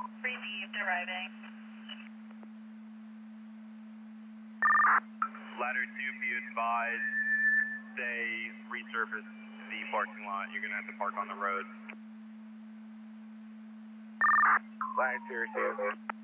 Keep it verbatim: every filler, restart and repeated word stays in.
Received, arriving. Ladder two, be advised, they resurfaced the parking lot. You're going to have to park on the road. Ladder two, received.